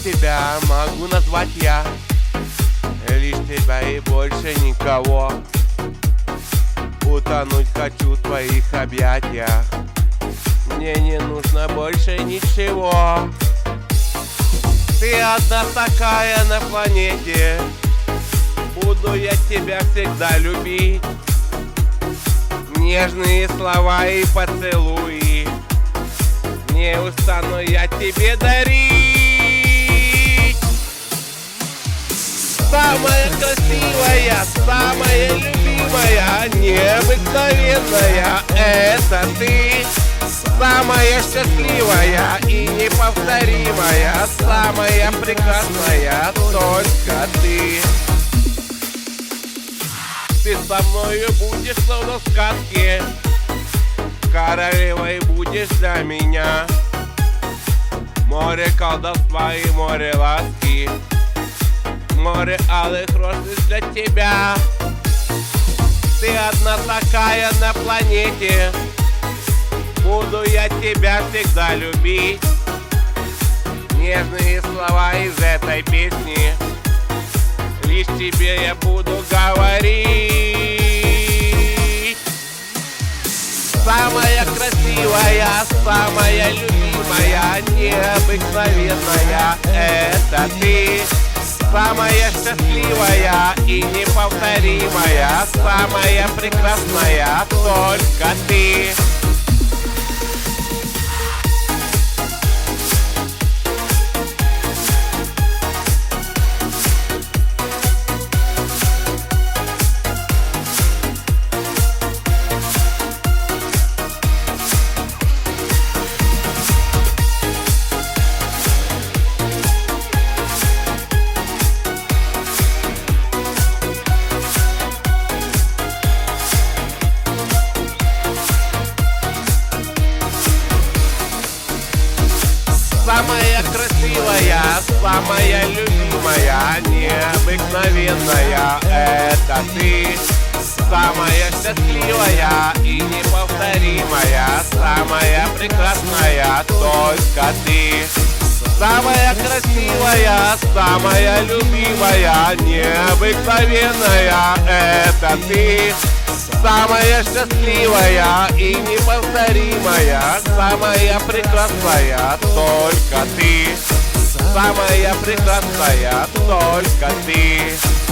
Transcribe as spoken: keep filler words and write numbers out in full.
тебя могу назвать я, лишь тебя и больше никого. Утонуть хочу в твоих объятиях, мне не нужно больше ничего. Ты одна такая на планете, буду я тебя всегда любить. Нежные слова и поцелуи не устану я тебе дарить. Самая красивая, самая любимая, необыкновенная — это ты. Самая счастливая и неповторимая, самая прекрасная только ты. Ты со мною будешь словно в сказке, королевой будешь для меня. Море колдовства и море ласки, море алых роз для тебя. Ты одна такая на планете, буду я тебя всегда любить. Нежные слова из этой песни лишь тебе я буду говорить. Самая красивая, самая любимая, необыкновенная — это ты. Самая счастливая и неповторимая, самая прекрасная только ты. Самая красивая, самая любимая, необыкновенная — это ты. Самая счастливая и неповторимая, самая прекрасная только ты. Самая красивая, самая любимая, необыкновенная — это ты. Самая счастливая и неповторимая, самая прекрасная только ты. Самая прекрасная только ты.